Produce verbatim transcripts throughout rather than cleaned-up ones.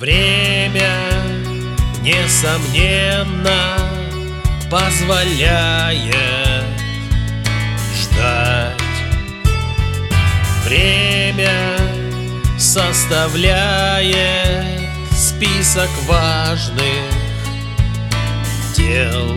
Время, несомненно, позволяет ждать. Время составляет список важных дел.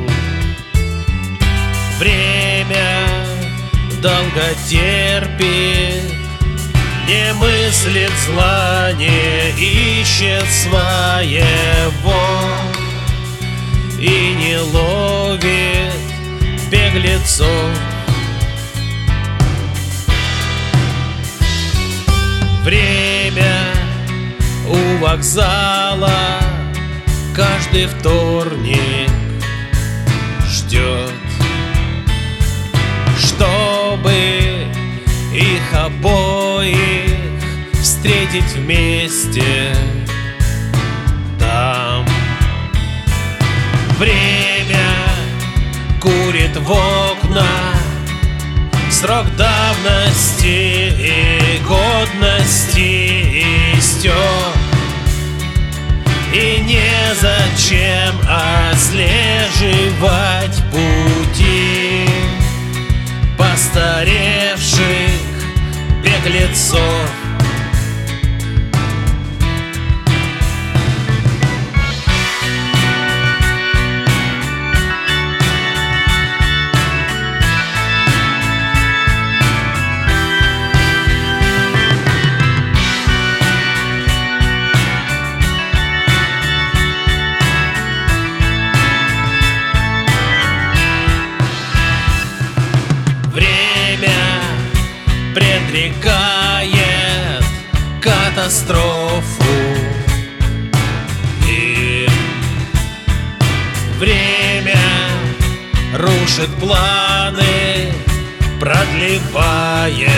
Время долго терпит, не мыслит зла, не ищет своего и не ловит беглецов. Время у вокзала каждый вторник ждет, чтобы их обоих встретить вместе там. Время курит в окна, срок давности и годности истек, и незачем отслеживать пути постаревших беглецов. Предрекает катастрофу, и время рушит планы, продлевает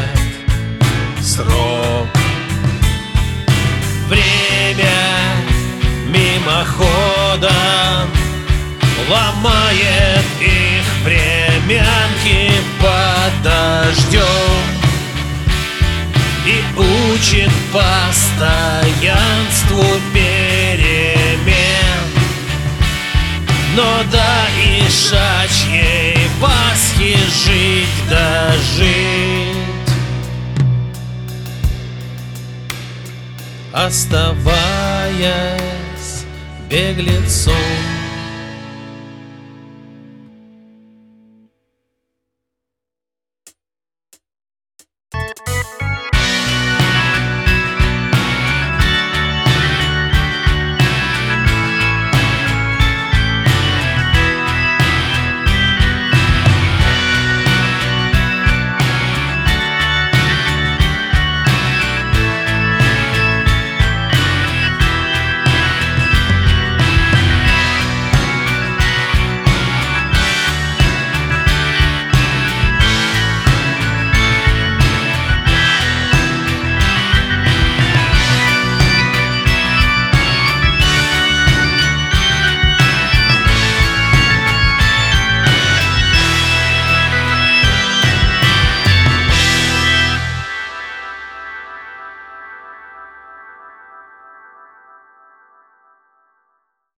срок. Время мимоходом ломает их времянки под дождем и учит постоянству перемен. Но до ишачьей Пасхи жить да жить, оставаясь беглецом.